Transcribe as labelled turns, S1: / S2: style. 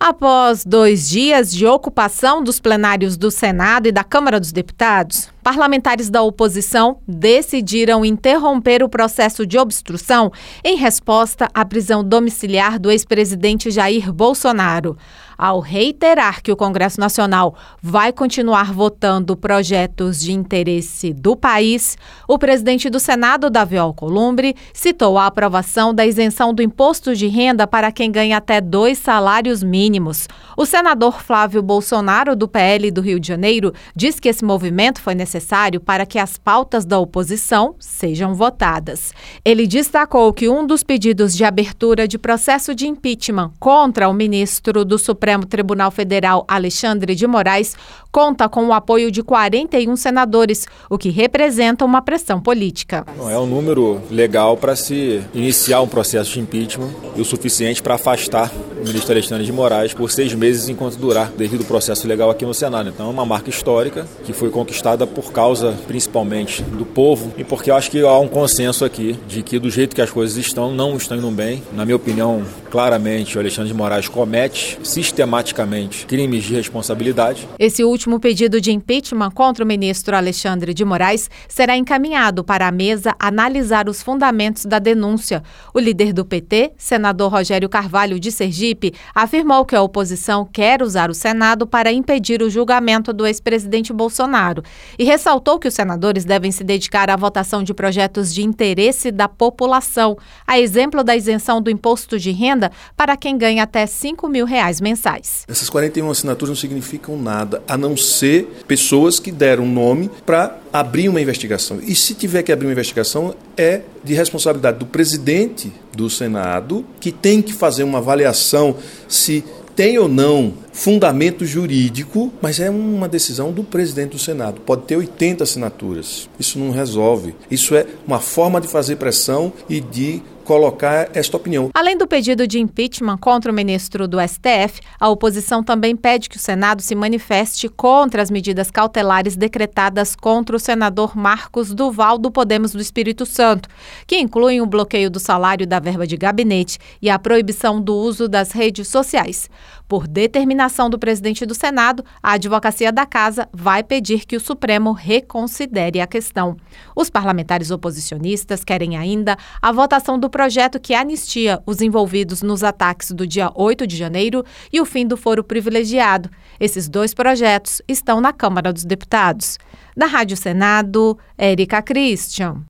S1: Após 2 dias de ocupação dos plenários do Senado e da Câmara dos Deputados, parlamentares da oposição decidiram interromper o processo de obstrução em resposta à prisão domiciliar do ex-presidente Jair Bolsonaro. Ao reiterar que o Congresso Nacional vai continuar votando projetos de interesse do país, o presidente do Senado, Davi Alcolumbre, citou a aprovação da isenção do imposto de renda para quem ganha até 2 salários mínimos. O senador Flávio Bolsonaro, do PL do Rio de Janeiro, diz que esse movimento foi necessário para que as pautas da oposição sejam votadas. Ele destacou que um dos pedidos de abertura de processo de impeachment contra o ministro do Supremo Tribunal Federal, Alexandre de Moraes, conta com o apoio de 41 senadores, o que representa uma pressão política.
S2: É um número legal para se iniciar um processo de impeachment e o suficiente para afastar o ministro Alexandre de Moraes por 6 meses enquanto durar o devido processo legal aqui no Senado. Então é uma marca histórica que foi conquistada por causa, principalmente, do povo e porque eu acho que há um consenso aqui de que do jeito que as coisas estão, não estão indo bem. Na minha opinião, claramente, o Alexandre de Moraes comete sistematicamente crimes de responsabilidade.
S1: Esse último pedido de impeachment contra o ministro Alexandre de Moraes será encaminhado para a mesa analisar os fundamentos da denúncia. O líder do PT, senador Rogério Carvalho de Sergipe, afirmou que a oposição quer usar o Senado para impedir o julgamento do ex-presidente Bolsonaro e ressaltou que os senadores devem se dedicar à votação de projetos de interesse da população, a exemplo da isenção do imposto de renda para quem ganha até R$5 mil mensais.
S3: Essas 41 assinaturas não significam nada, a não ser pessoas que deram nome para abrir uma investigação. E se tiver que abrir uma investigação, é de responsabilidade do presidente do Senado, que tem que fazer uma avaliação se tem ou não fundamento jurídico, mas é uma decisão do presidente do Senado. Pode ter 80 assinaturas. Isso não resolve. Isso é uma forma de fazer pressão e de colocar esta opinião.
S1: Além do pedido de impeachment contra o ministro do STF, a oposição também pede que o Senado se manifeste contra as medidas cautelares decretadas contra o senador Marcos Duval, do Podemos do Espírito Santo, que incluem o bloqueio do salário da verba de gabinete e a proibição do uso das redes sociais. Por determinação do presidente do Senado, a Advocacia da Casa vai pedir que o Supremo reconsidere a questão. Os parlamentares oposicionistas querem ainda a votação do projeto que anistia os envolvidos nos ataques do dia 8 de janeiro e o fim do foro privilegiado. Esses 2 projetos estão na Câmara dos Deputados. Da Rádio Senado, Érica Christian.